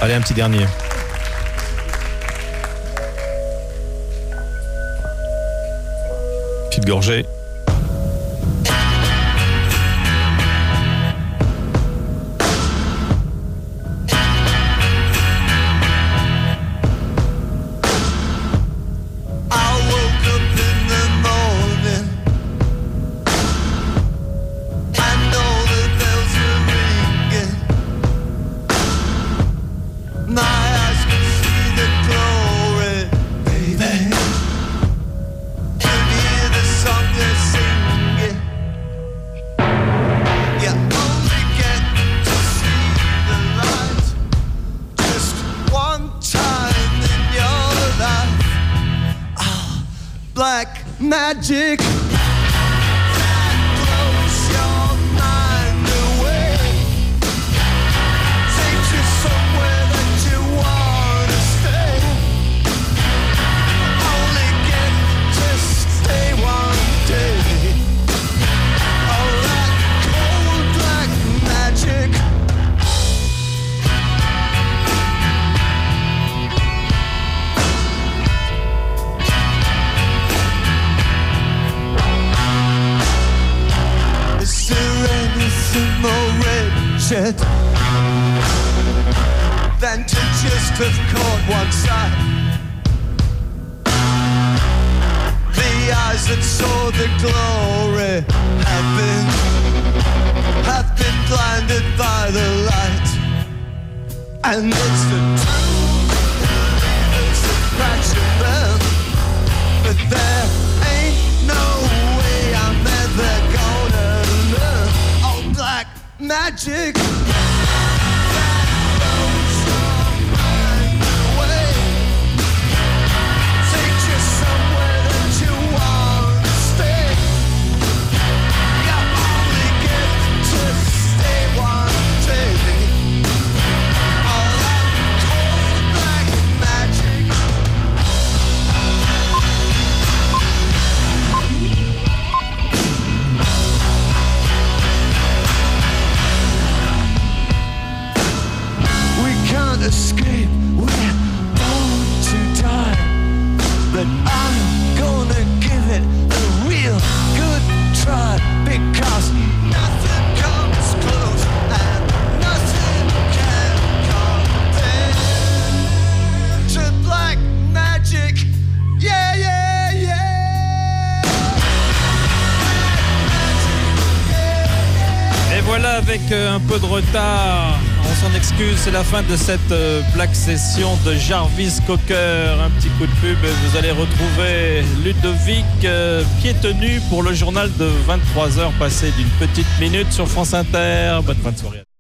Allez, un petit dernier. Petite gorgée. Black magic. Than to just have caught one sight. The eyes that saw the glory have been blinded by the light. And it's the truth, it's the fraction them. But there ain't no way I'm ever gonna learn all black magic. Escape, we're born to die. But I'm gonna give it a real good try. Because nothing comes close and nothing can compare to black magic. Yeah, yeah, yeah. Et voilà, avec un peu de retard, on s'en excuse, c'est la fin de cette Black Session de Jarvis Cocker. Un petit coup de pub, vous allez retrouver Ludovic pieds tenus pour le journal de 23h passé d'une petite minute sur France Inter. Bonne fin de soirée.